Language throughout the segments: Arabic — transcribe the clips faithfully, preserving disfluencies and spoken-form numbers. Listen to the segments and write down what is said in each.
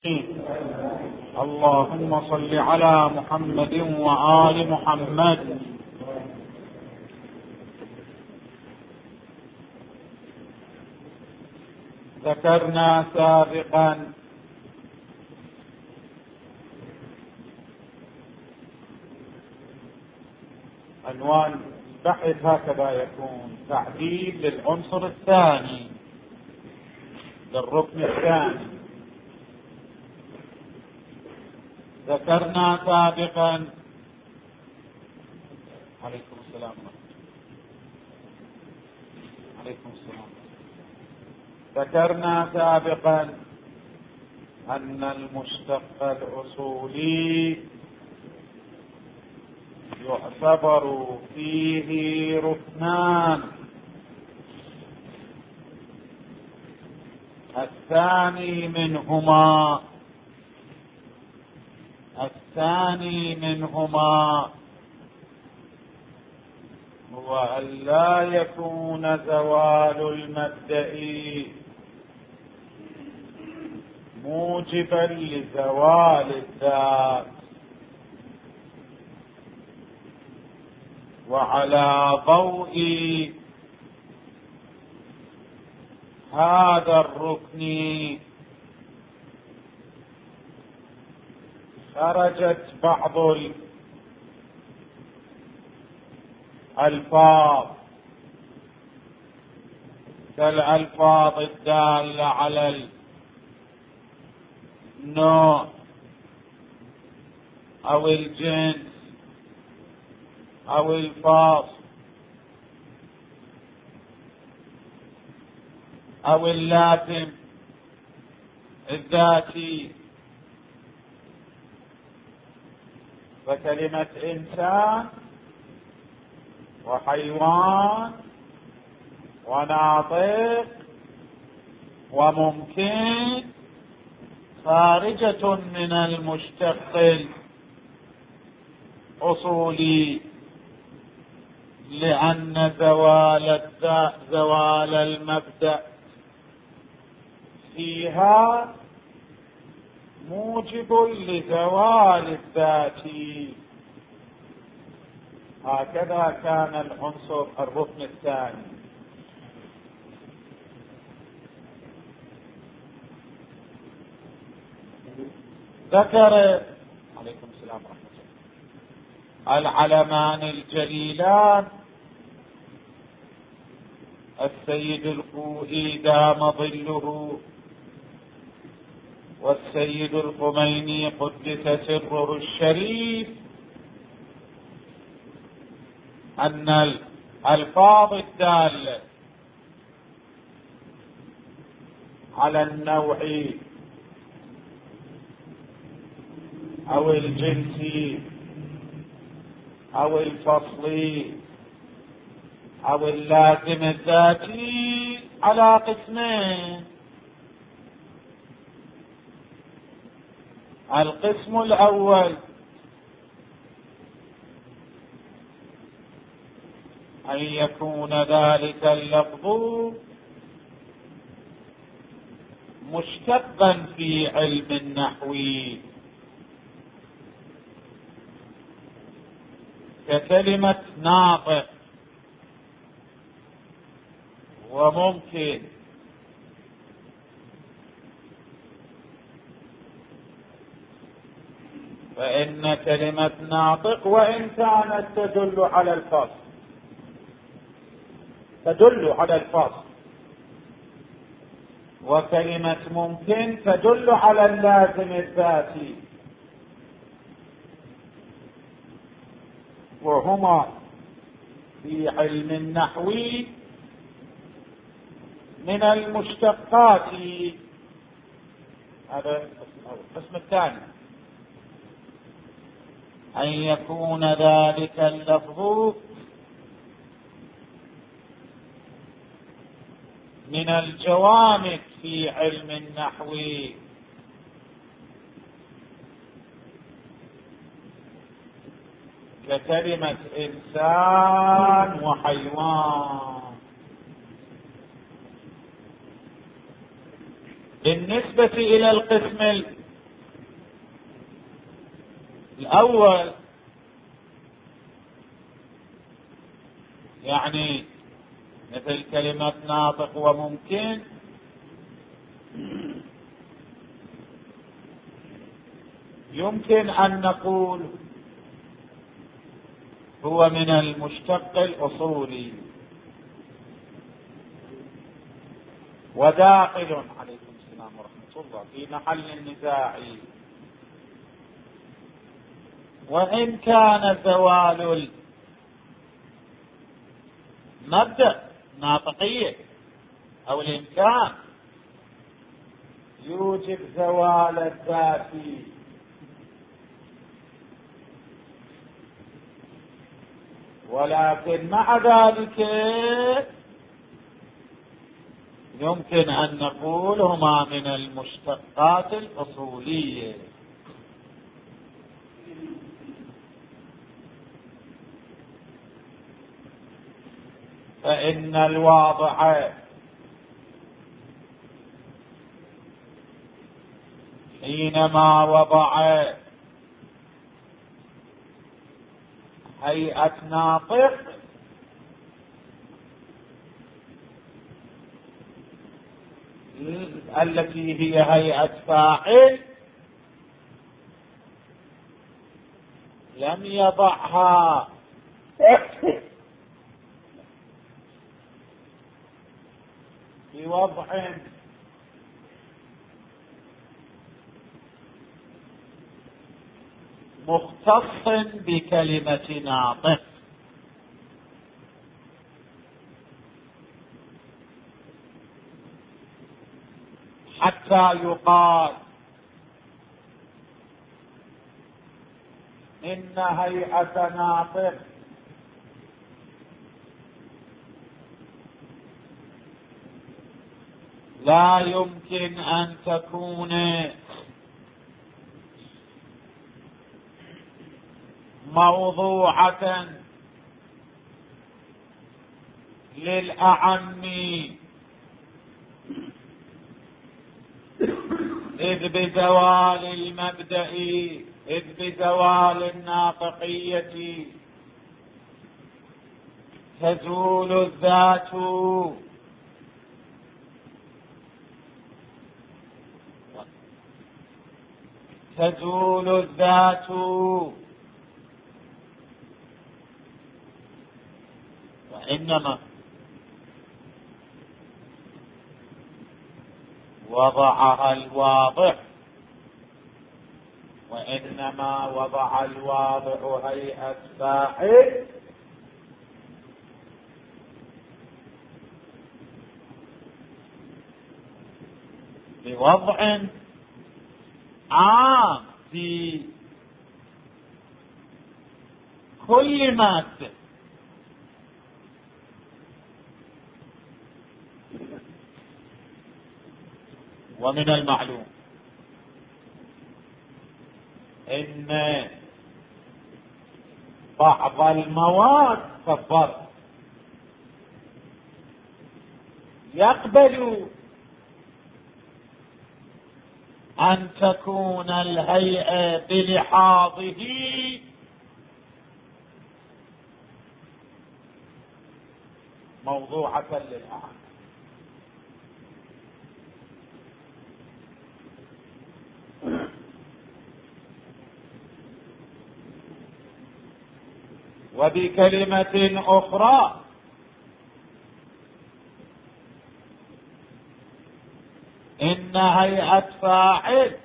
اللهم صل على محمد وآل محمد. ذكرنا سابقا عنوان البحث هكذا يكون: تعديل للعنصر الثاني للركن الثاني. ذكرنا سابقا عليكم السلام عليكم السلام ذكرنا سابقا أن المشتق الأصولي يعتبر فيه ركنان: الثاني منهما الثاني منهما هو أن لا يكون زوال المبدأ موجبا لزوال الذات. وعلى ضوء هذا الركن خرجت بعض الألفاظ كالألفاظ الدالة على النوع أو الجنس أو الفاصل أو اللازم الذاتي. فكلمة إنسان وحيوان وناطق وممكن خارجة من المشتق الأصولي، لأن زوال زوال المبدأ فيها موجب لزوال الذات. هكذا كان العنصر الركن الثاني. ذكر عليكم السلام ورحمة الله العلمان الجليلان السيد الخوئي دام ظله والسيد الخميني قدس سره الشريف أن الألفاظ الدالة على النوع أو الجنس أو الفصل أو اللازم الذاتي على قسمين: القسم الأول أن يكون ذلك اللفظ مشتقا في علم النحو، ككلمة ناطق وممكن. فإن كلمة ناطق وإن كانت تدل على الفصل تدل على الفصل، وكلمة ممكن تدل على اللازم الذاتي، وهما في علم النحو من المشتقات. هذا القسم الثاني: أن يكون ذلك اللفظ من الجوامد في علم النحو، ككلمة إنسان وحيوان. بالنسبة إلى القسم الأول يعني مثل كلمة ناطق وممكن يمكن أن نقول هو من المشتق الأصولي وداخل عليكم السلام ورحمة الله في محل النزاع، وإن كان زوال المبدأ ناطقية أو الإمكان يوجب زوال الذات، ولكن مع ذلك يمكن أن نقول هما من المشتقات الأصولية. فإن الواضع حينما وضع هيئة ناطق التي هي هيئة فاعل لم يضعها بوضع مختص بكلمة ناطق، حتى يقال إن هيئة ناطق لا يمكن أن تكون موضوعة للأعم، إذ بزوال المبدأ إذ بزوال الناطقية تزول الذات، تزول الذات وإنما وضعها الواضع وإنما وضع الواضع هيئة فاعل بوضع عام في كل مادة، ومن المعلوم إن بعض المواد كالضرب يقبل أن تكون الهيئة بلحاظه موضوعة للأعمى، وبكلمة أخرى إن هيئة فاعل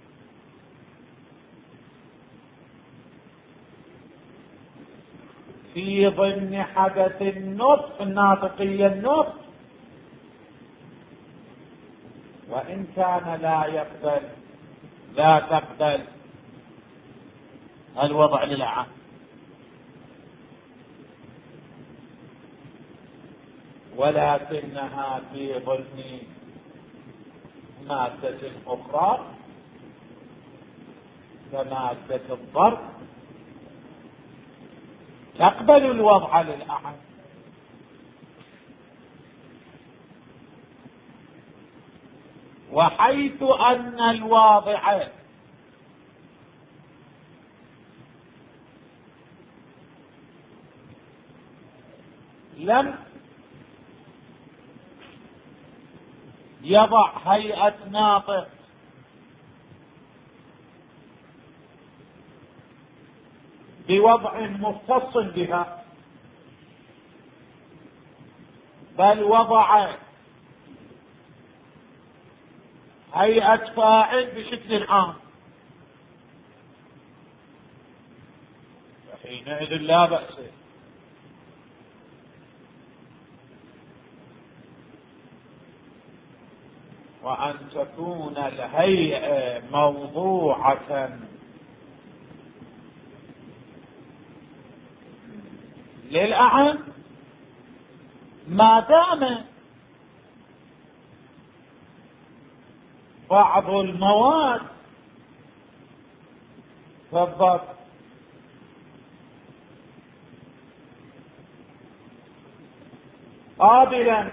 في ضمن حدث النطق الناطقية النطق، وإن كان لا يقبل لا تقبل الوضع للعام، ولكنها في ضمن مادة أخرى كمادة الضرب تقبل الوضع للأعم. وحيث أن الواضع لم يضع هيئة ناطق بوضع مختص بها، بل وضع هيئة فاعل بشكل عام، فحينئذ لا بأس. وأن تكون الهيئة موضوعة للأعم ما دام بعض المواد بالضبط قابلا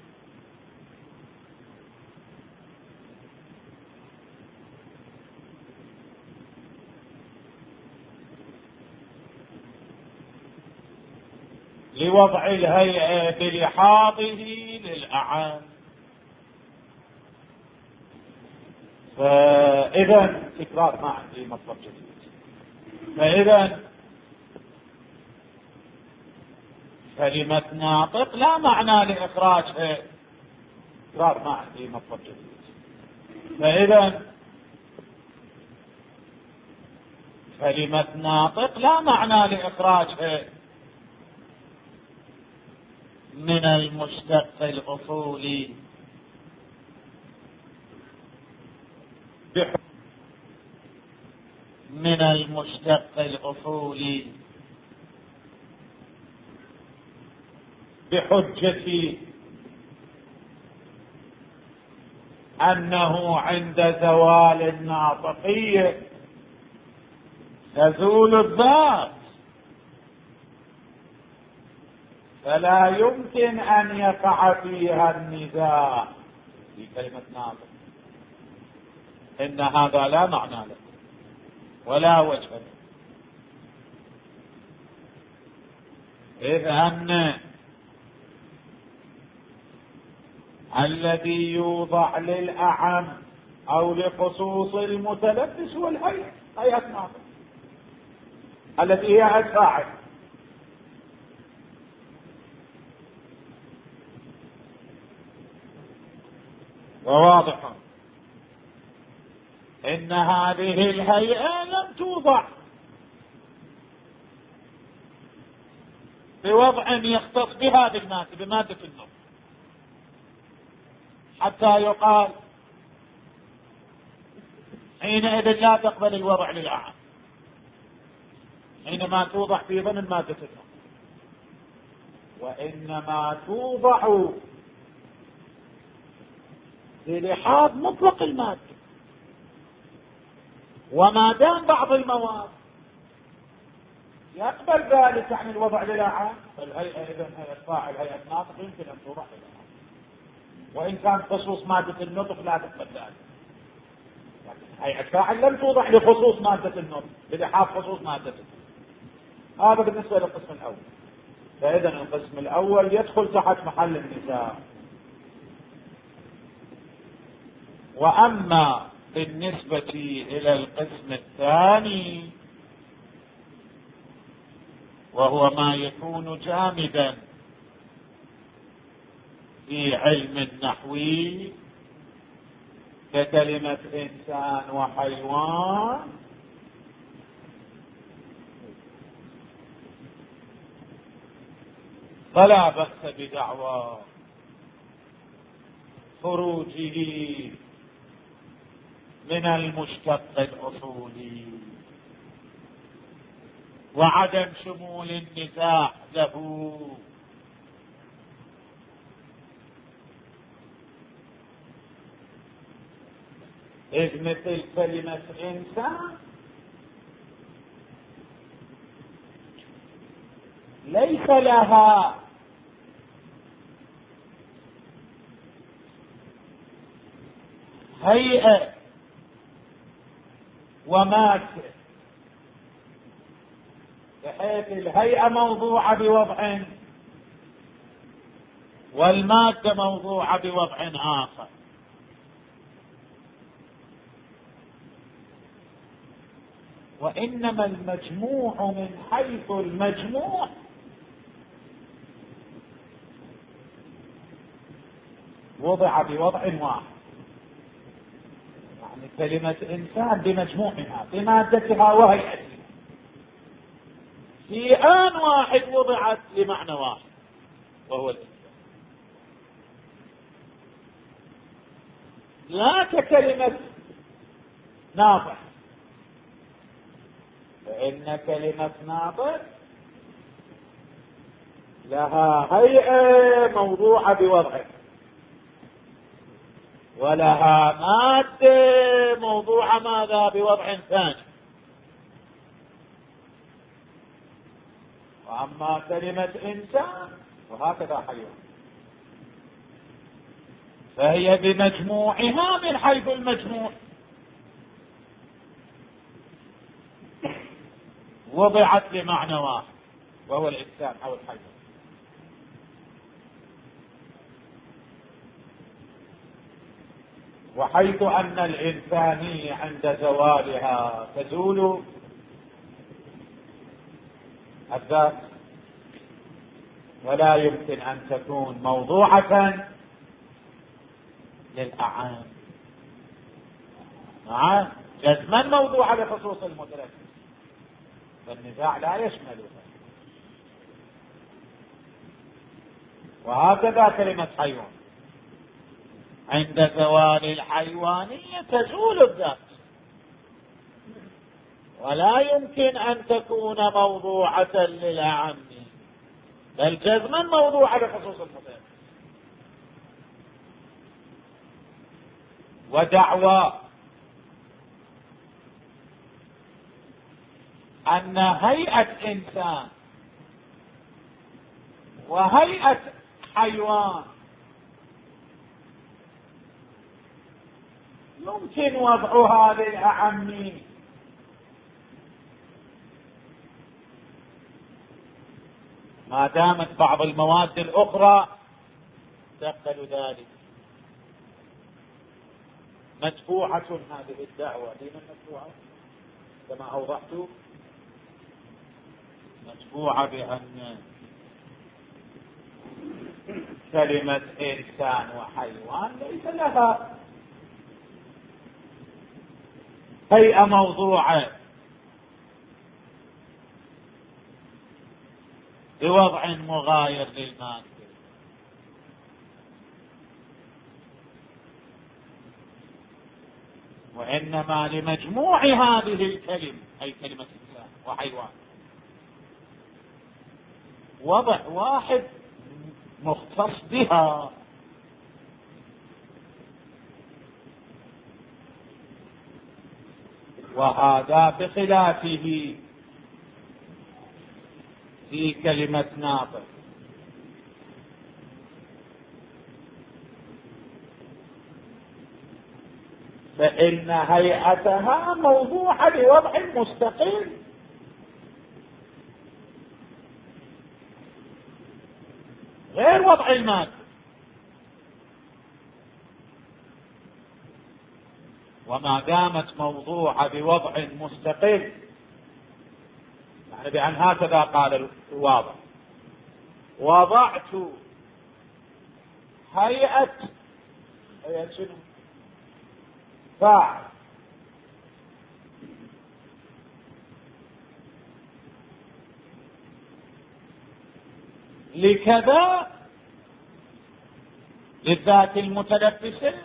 لوضع الهيئة بلحاظه للأعم. فإذا تكرار ما عندي مطلب جديد. فإذا كلمة ناطق لا معنى لإخراجها، تكرار ما عندي مطلب جديد. فإذا كلمة ناطق لا معنى لإخراجها من المشتق الأصولي من المشتق الأصولي بحجة أنه عند زوال الناطقية تزول الذات، فلا يمكن أن يقع فيها النزاع في كلمة ناطق. إن هذا لا معنى له ولا وجه له، إذ أن الذي يوضع للأعم أو لخصوص المتلبس هو الهيئة، هيئة ناطق التي هي الفاعل. وواضح إن هذه الهيئة لم توضع بوضع يختص بها بالمادة بمادة النطق حتى يقال حينئذ لا تقبل الوضع للأعم، حينما توضع في ضمن مادة النطق، وإنما توضع بلحاظ مطلق المادة. وما دام بعض المواد يقبل ذلك عن الوضع للأعم، فالهيئة إذن هيئة فاعل هيئة ناطق يمكن أن توضع للأعم، وإن كان خصوص مادة النطق لا تقبل ذلك. لكن هيئة فاعل لم توضع لخصوص مادة النطق بلحاظ خصوص مادة النطق. هذا بالنسبة للقسم الأول. فإذا القسم الأول يدخل تحت محل النزاع. وأما بالنسبة إلى القسم الثاني وهو ما يكون جامدا في علم النحو ككلمة إنسان وحيوان، فلا بأس بدعوى خروجه من المشتق الأصولي وعدم شمول النزاع له. إذ مثل كلمة إنسان ليس لها هيئة ومادة، بحيث الهيئة موضوعة بوضع والمادة موضوعة بوضع آخر. وإنما المجموع من حيث المجموع وضع بوضع واحد، يعني كلمة إنسان بمجموعها بمادتها وهيئتها في آن واحد وضعت لمعنى واحد وهو الإنسان، لا ككلمة ناطق، فإن كلمة ناطق لها هيئة موضوعة بوضعها، ولها مادة موضوعة ماذا بوضع ثاني. وأما كلمة إنسان وهكذا حيوان فهي بمجموعها من حيث المجموع وضعت لمعنى واحد وهو الإنسان أو الحيوان. وحيث أن الإنسانية عند زوالها تزول الذات، ولا يمكن أن تكون موضوعة للأعان، نعم جزما موضوعة لخصوص المدرك، فالنزاع لا يشملها. وهكذا كلمة حيوان عند زوال الحيوانية تزول الذات، ولا يمكن أن تكون موضوعة للأعم، بل جزما موضوعة لخصوص المدرك. ودعوى أن هيئة إنسان وهيئة حيوان يمكن وضعها للأعم ما دامت بعض المواد الأخرى تقبل ذلك. مدفوعة هذه الدعوة، لمن مدفوعة؟ كما أوضحت مدفوعة بأن كلمة إنسان وحيوان ليس لها هيئة موضوعة بوضع مغاير للمادة، وإنما لمجموع هذه الكلمة أي كلمة إنسان وحيوان وضع واحد مختص بها. وهذا بخلافه في كلمة ناطق، فإن هيئتها موضوعة بوضع مستقل، غير وضع المادة. وما دامت موضوعة بوضع مستقل، يعني بأن هكذا قال الواضع: وضعت هيئة هيئة شنو؟ فاعل لكذا للذات المتلبسة،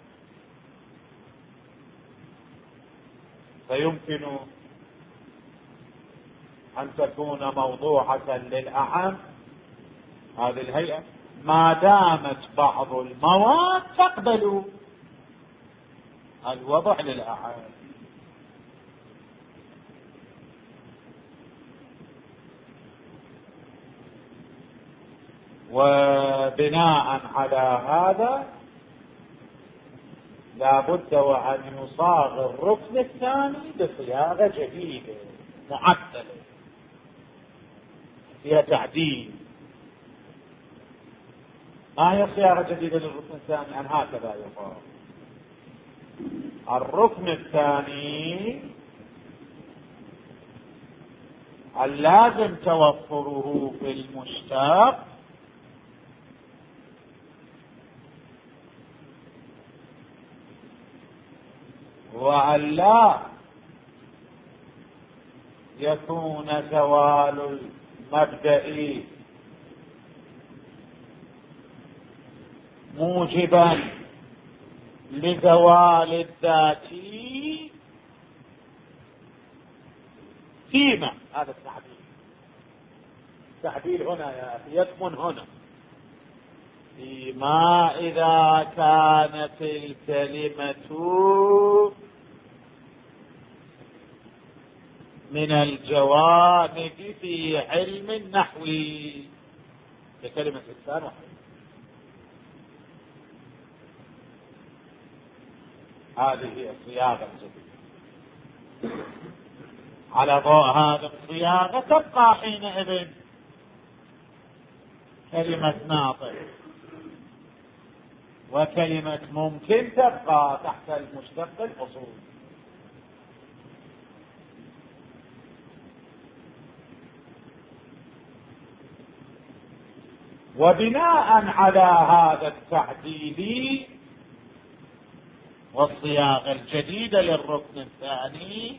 فيمكن أن تكون موضوعة للأعم هذه الهيئة ما دامت بعض المواد تقبل الوضع للأعم. وبناء على هذا لا بد وأن يصاغ الركن الثاني بصياغة جديدة معدلة فيها تعديل. ما هي صياغة جديدة للركن الثاني؟ أن هكذا يقال: الركن الثاني اللازم توفره في المشتق وأن لا يكون زوال المبدأ موجبا لزوال الذات فيما. هذا التعبير التعبير هنا يا أخي يكمن هنا فيما إذا كانت الكلمة من الجوانب في علم النحو ككلمة إنسان واحد. هذه هي الصياغة الجديدة. على ضوء هذه الصياغة تبقى حينئذ كلمة ناطق وكلمة ممكن تبقى تحت المشتق الأصول. وبناء على هذا التعديل والصياغة الجديدة للركن الثاني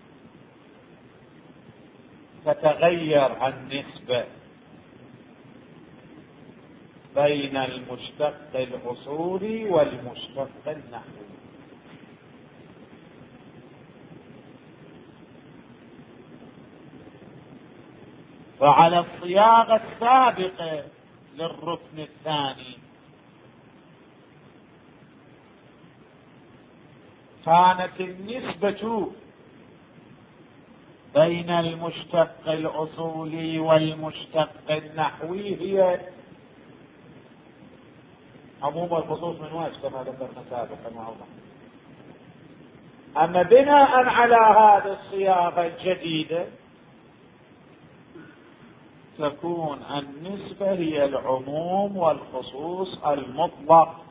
تتغير النسبة بين المشتق الأصولي والمشتق النحوي. فعلى الصياغة السابقة للركن الثاني كانت النسبة بين المشتق الأصولي والمشتق النحوي هي عموم الخصوص من واجب كما ذكرنا سابقا. أما بناء على هذه الصياغة الجديدة تكون النسبة هي العموم والخصوص المطلق.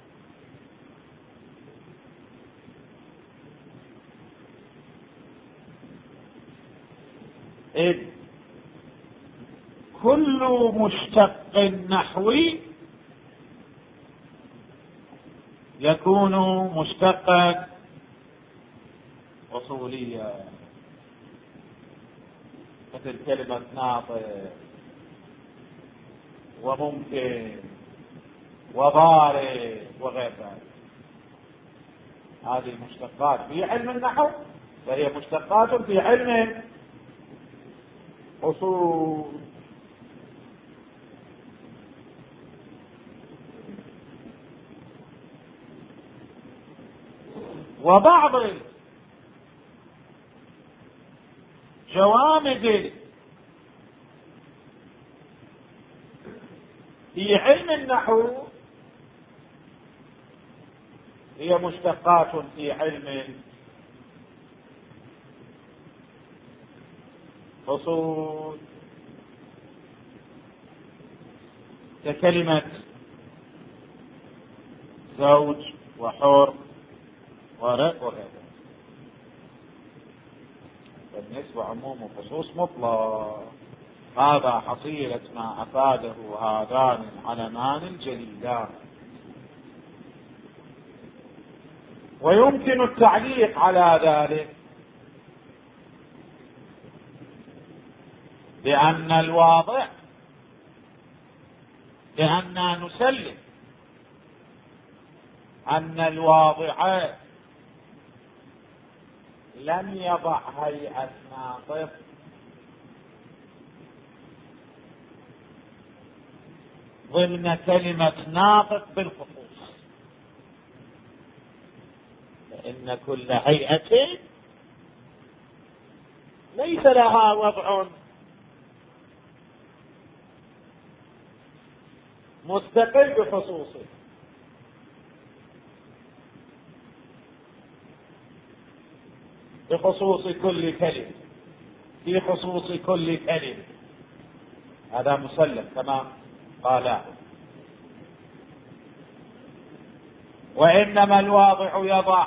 إذ كل مشتق نحوي يكون مشتقا أصوليا، مثل كلمة ناطق وممكن وضارب وغير ذلك. هذه مشتقات في علم النحو وهي مشتقات في علم أصول. وبعض جوامد في علم النحو هي مشتقات في علم أصول، ككلمة زوج وحر ورق وغيره. بالنسبة عموم وخصوص مطلق. هذا حصيلة ما أفاده هذان العلمان الجليلان. ويمكن التعليق على ذلك بأن الواضح بأننا نسلم أن الواضع لم يضع هيئة ناطق ضمن كلمة ناطق بالخصوص، فإن كل هيئة ليس لها وضع مستقل بخصوصه. بخصوص كل كلمة في خصوص كل كلمة، هذا مسلم كما قال. وإنما الواضع يضع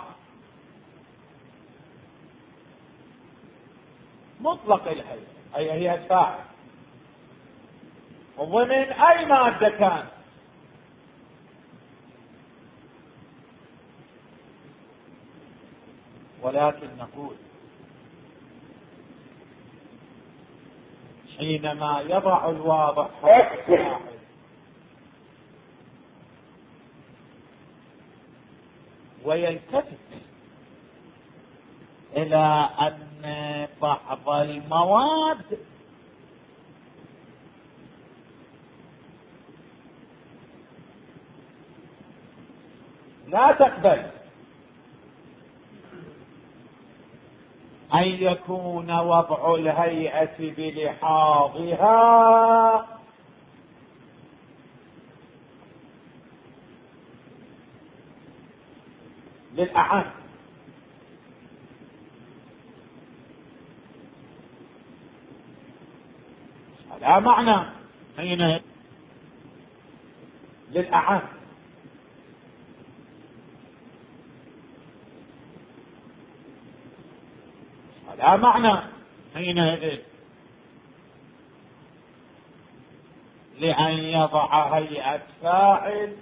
مطلق الهيئة، أي هي الفاعل، وضمن أي مادة كان. ولكن نقول حينما يضع الواضع الفاعل ويلتفت إلى أن بعض المواد لا تقبل أن يكون وضع الهيئة بلحاظها للأعم، لا معنى حين للأعم، لا معنى حينئذ لأن يضع هيئة فاعل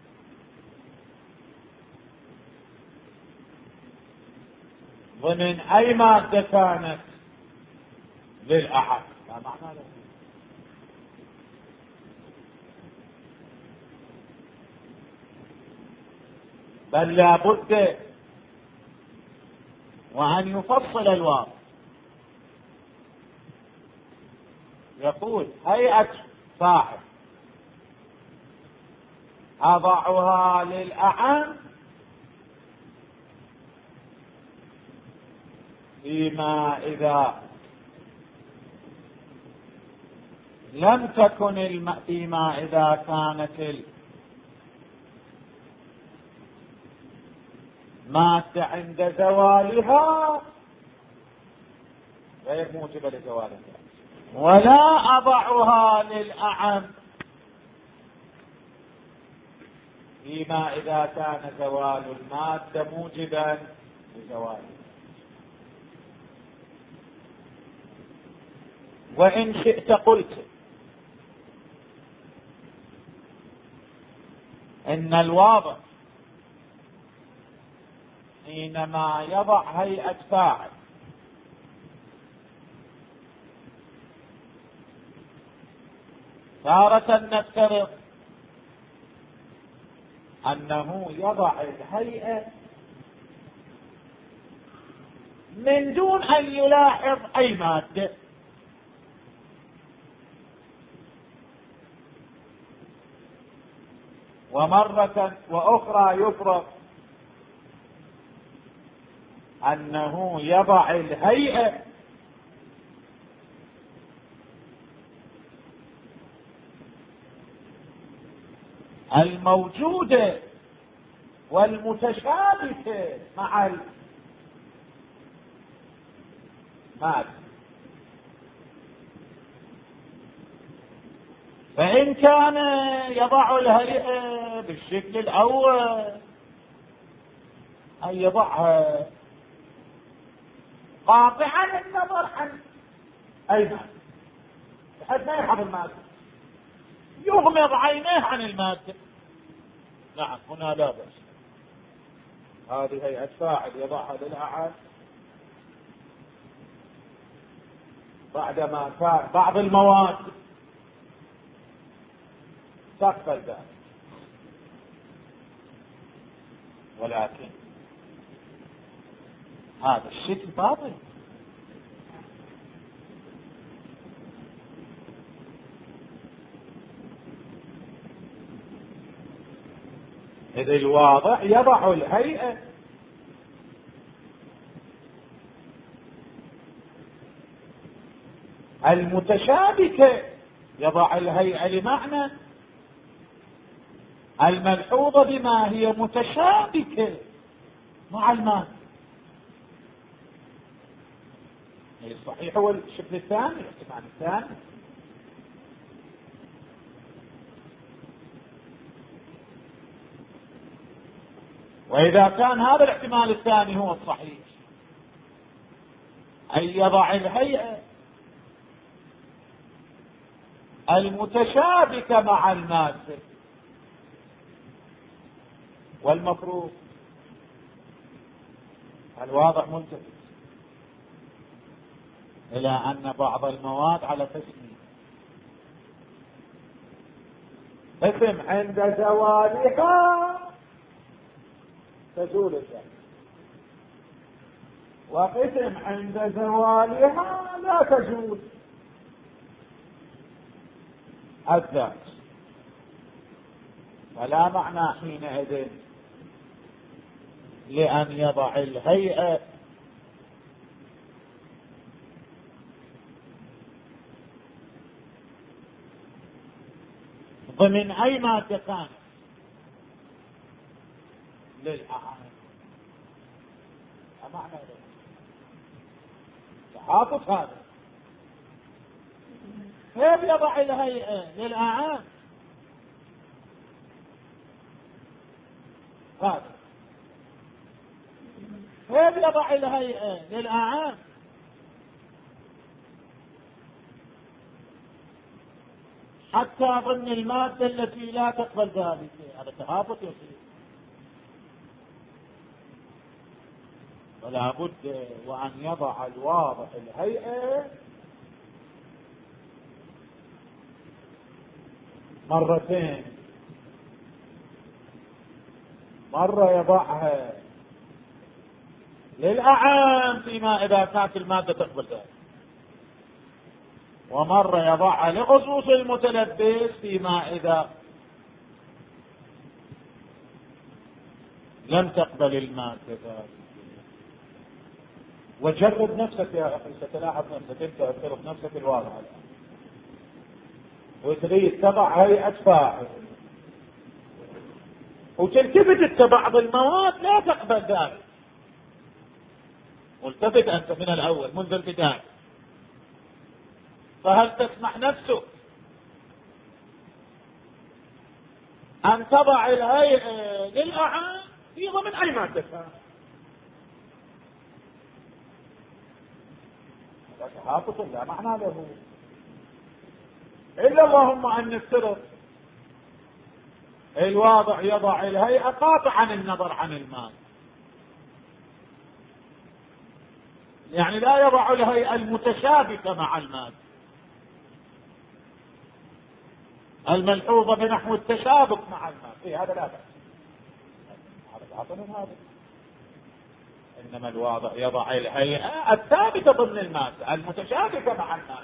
ضمن أي مادة كانت للأحد، لا معنى له. بل لا بد وأن يفصل الواضع، يقول هيئة فاعل أضعها للأعم فيما إذا لم تكن الم... فيما إذا كانت المادة عند زوالها غير موجبة لزوالها، ولا أضعها للأعم فيما إذا كان زوال المادة موجبا لزوالها. وإن شئت قلت إن الواضع حينما يضع هيئة فاعل تارة نفترض أنه يضع الهيئة من دون أن يلاحظ أي مادة، ومرة وأخرى يفرض أنه يضع الهيئة الموجودة والمتشابكة مع المادة. فإن كان يضع الهيئة بالشكل الأول أن يضعها قاطعا النظر عن أي مادة بحيث ما يحب المادة، يغمض عينيه عن المادة، نعم هنا لا بأس. هذه هيئة فاعل يضعها للأعم بعدما كان بعض المواد تقبل ذلك، ولكن هذا الشكل باطل. إذ الواضع يضع الهيئة المتشابكة، يضع الهيئة لمعنى الملحوظة بما هي متشابكة مع المادة. الصحيح هو الشكل الثاني، الاحتمال الثاني. وإذا كان هذا الاحتمال الثاني هو الصحيح، أن يضع الهيئة المتشابكة مع المادة، والمفروض الواضح ملتفت إلى أن بعض المواد على قسمين: قسم عند زوالها تزول الذات، وقسم عند زوالها لا تزول الذات. فلا معنى حينئذ لأن يضع الهيئة ضمن أي مادة كانت للأعانة. معنى ذلك تحافظ هذا، كيف يضع الهيئة للأعان هذا، كيف يضع الهيئة للأعان حتى ضمن المادة التي لا تقبل ذلك؟ هذا تهافت يصير. ولا بد وأن يضع الواضح الهيئة مرتين: مرة يضعها للأعام فيما إذا كانت المادة تقبل ذلك، ومرة يضعها لخصوص المتلبس فيما إذا لم تقبل المادة ذلك. وجرب نفسك يا أخي، ستلاحظ نفسك أنت اعترف نفسك الواضح الآن، وتريد تضع هيئة فاعل وتلتفت بعض المواد لا تقبل ذلك. ملتفت أنت من الأول منذ البداية، فهل تسمح نفسك أن تضع الهيئة للأعان في ضمن أي مادة؟ هذا تهافت لا معنى له، إلا اللهم أن السر الواضع يضع الهيئة قاطعا النظر عن المال، يعني لا يضع الهيئة المتشابكة مع المال الملحوظة بنحو التشابك مع المال، إيه هذا لا بأس، هذا باطل هذا. إنما الواضع يضع الهيئة الثابتة ضمن المادة المتشابكة مع المادة.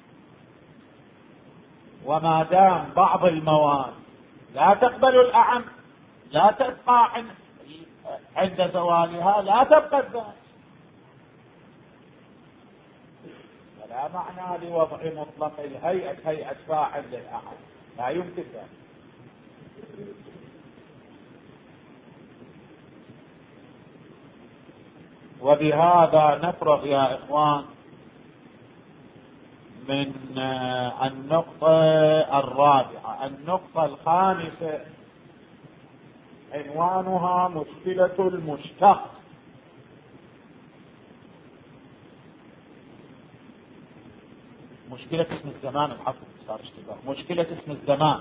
وما دام بعض المواد لا تقبل الأعم لا تبقى عند زوالها لا تبقى الذات، فلا معنى لوضع مطلق الهيئة هيئة فاعل للأعم، لا يمكن ذلك. وبهذا نفرغ يا إخوان من النقطة الرابعة. النقطة الخامسة عنوانها مشكلة المشتق. مشكلة اسم الزمان، الحفظ صار اشتباه، مشكلة اسم الزمان.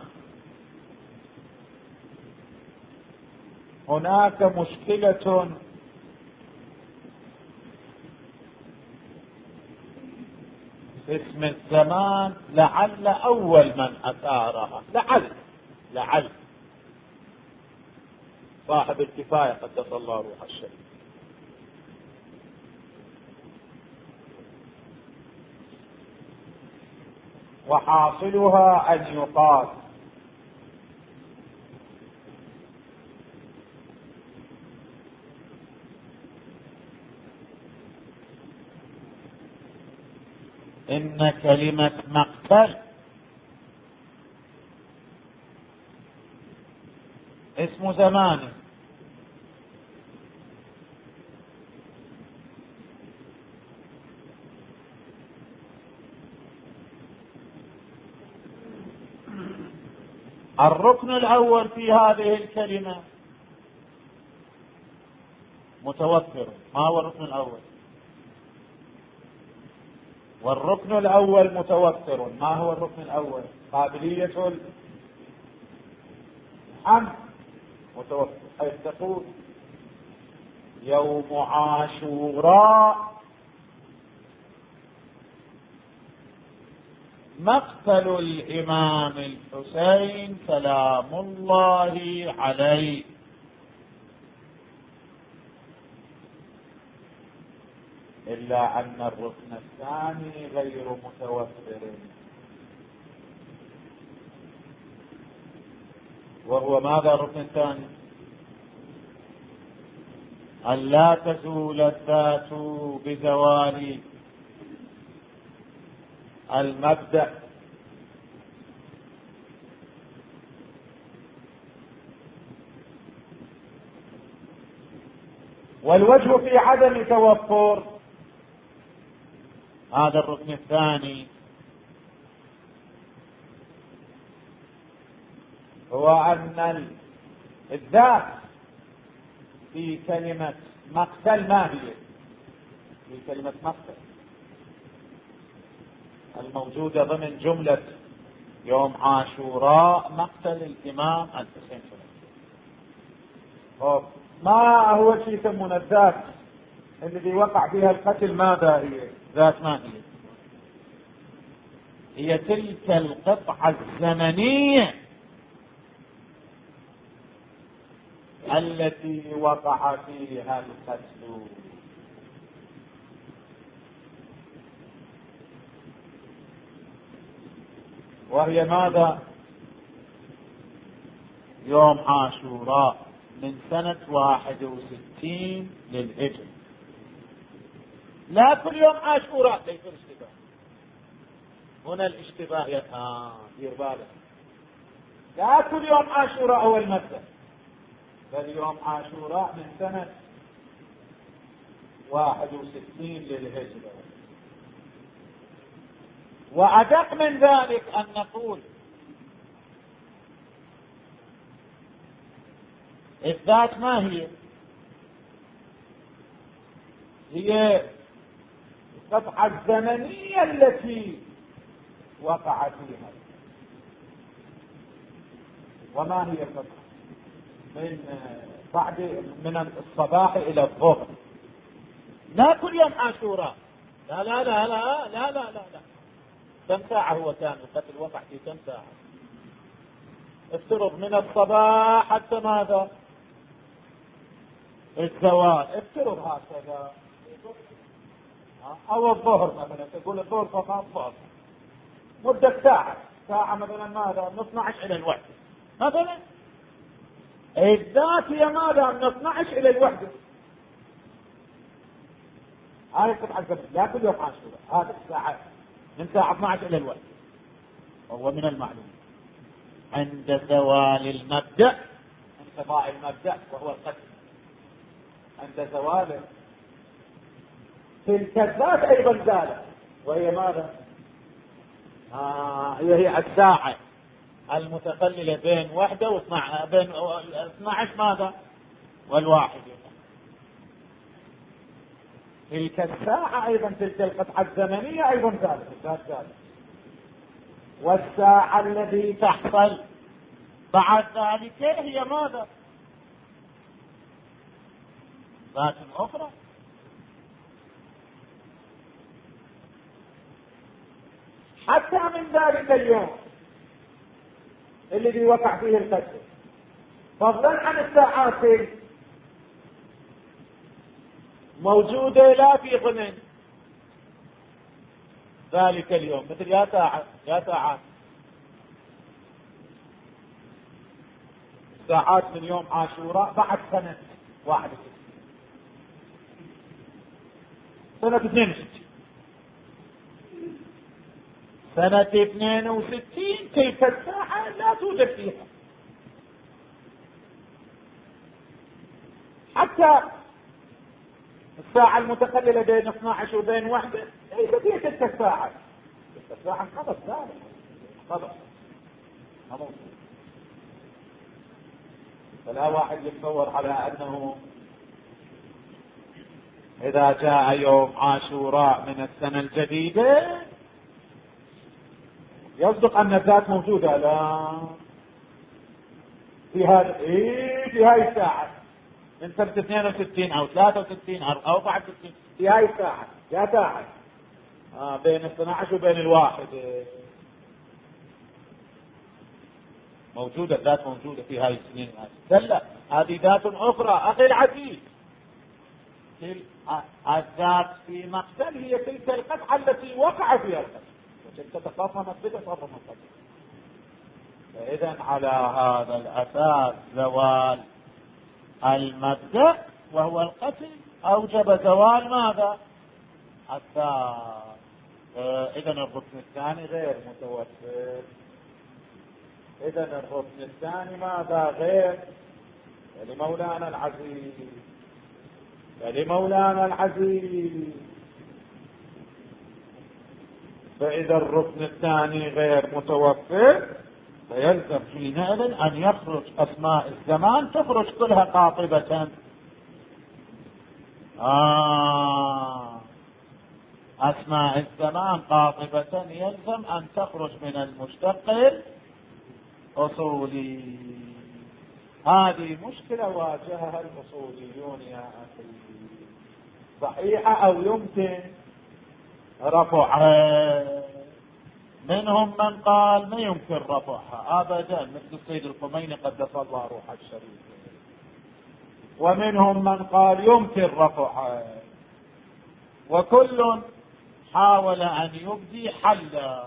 هناك مشكلة اسم الزمان لعل أول من أثارها، لعل لعل صاحب الكفاية قدس الله روح الشريف، وحاصلها أن يقال إن كلمة مقتل اسم زمان، الركن الأول في هذه الكلمة متوفر. ما هو الركن الأول؟ والركن الأول متوفر. ما هو الركن الأول؟ قابلية الحمل متوفر، حيث تقول يوم عاشوراء مقتل الإمام الحسين سلام الله عليه. إلا أن الركن الثاني غير متوفر، وهو ماذا الركن الثاني؟ أن لا تزول الذات بزوال المبدأ. والوجه في عدم توفر هذا الركن الثاني هو أن الذات في كلمة مقتل ما هي؟ في كلمة مقتل الموجودة ضمن جملة يوم عاشوراء مقتل الإمام الحسين. ما هو شيء يسمونه الذات الذي وقع فيها القتل؟ ماذا هي؟ ذات ما هي؟ هي تلك القطعة الزمنية التي وقع فيها القتل. وهي ماذا؟ يوم عاشوراء من سنة واحد وستين للهجرة. لا كل يوم عاشوراء ليس الاشتباه هنا. الاشتباه يا آه دير بالك، لا كل يوم عاشوراء هو المبدأ، بل يوم عاشوراء من سنة واحد وستين للهجرة. وأدق من ذلك أن نقول الذات ما هي؟ هي القطعة الزمنية التي وقع فيها. وما هي القطعة؟ من بعد من الصباح إلى الظهر، لا كل يوم عاشوراء. لا لا لا لا لا لا لا, لا. كم ساعة هو كان القتل وقع في كم ساعة؟ افترض من الصباح حتى ماذا؟ الزوال. افترض هكذا، او الظهر مثلا، تقول الظهر فقط الظهر مدة ساعة ساعة مثلا، ماذا؟ من اثني عشر الى الوحدة مثلا. الذات هي ماذا؟ من اثني عشر الى الوحدة. هذه القطعة الزمنية لا كل يوم عاشوراء، هذه الساعات من ساعة اثني عشر الى الوحدة. وهو من المعلوم عند زوال المبدأ، انقضاء المبدأ وهو القتل، عند زواله تلك الذات ايضا زالت. وهي ماذا؟ آه هي هي الساعة المتقللة بين وحدة واثنى بين اثني عشر ماذا؟ والواحد. تلك الساعة ايضا، تلك القطعة الزمنية ايضا زالت، الذات زالت. والساعة التي تحصل بعد ذلك هي ماذا؟ ذات أخرى. حتى من ذلك اليوم الذي وقع فيه القتل، فضلا عن الساعات موجودة لا في ضمن ذلك اليوم، مثل يا ساعة يا ساعات ساعات من يوم عاشوراء بعد سنة واحد وستين، سنة اثنين وستين، سنة اثنين وستين تلك الساعة لا توجد فيها. حتى الساعة المتقللة بين اثني عشر وبين وحدة ليست هي تلك الساعة. تلك الساعة انقضت ذلك، انقضت. فلا واحد يتصور على أنه إذا جاء يوم عاشوراء من السنة الجديدة يصدق أن الذات موجودة؟ لا، في هذا إيه في هاي الساعة من سنة اثنين وستين أو ثلاثة وستين أو أربعة وستين، في هاي الساعة يا ساعة آه بين اثني عشر وبين الواحد موجودة، الذات موجودة في هاي السنين. لا، هذه ذات أخرى أخي العزيز. الذات في مقتل هي تلك القطعة التي وقع فيها القتل، وتلك تصرفت بتصرف القتل. فإذا على هذا الأساس زوال المبدأ وهو القتل أوجب زوال ماذا؟ الذات. إذا الركن الثاني غير متوفر. إذا الركن الثاني ماذا؟ غير. لمولانا العزيز لمولانا العزيز فإذا الركن الثاني غير متوفر فيلزم حينئذ أن يخرج أسماء الزمان، تخرج كلها قاطبة. آه أسماء الزمان قاطبة يلزم أن تخرج من المشتق الأصولي. هذه مشكلة واجهها الأصوليون يا أخي، صحيحة أو يمكن رفعها. منهم من قال ما يمكن رفعها أبدا مثل السيد الخميني قدس الله روحه الشريف، ومنهم من قال يمكن رفعها، وكل حاول أن يبدي حلا.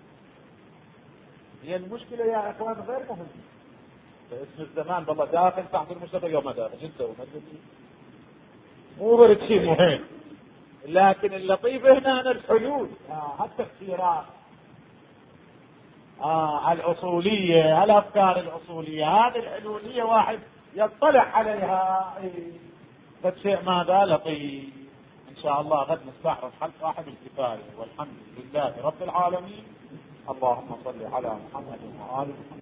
هي المشكلة يا أخوان غير مهمة. اسم الزمان والله داخل تحت المشتق يوم داخل جنسه ومجلسي مو برد شيء مهم، لكن اللطيف هنا أنا الحلول آه التفسيرات آه الأصولية، الأفكار الأصولية هذه الحلولية واحد يطلع عليها فالشيء ماذا لطيف. إن شاء الله غد نستعرض حل صاحب الكفاية، والحمد لله رب العالمين. اللهم صل على محمد وآل محمد.